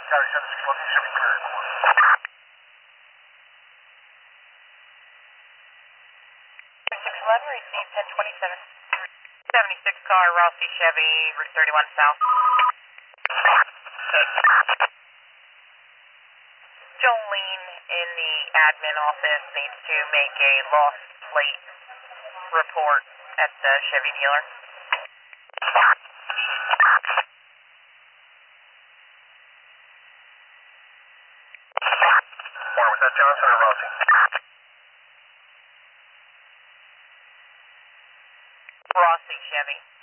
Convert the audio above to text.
Gary 76 should be clear. 611, receive 1027. 76 car, Rossi Chevy, Route 31 South. Jolene in the admin office needs to make a lost plate report at the Chevy dealer. Was that Johnson or Rossi? Rossi Chevy.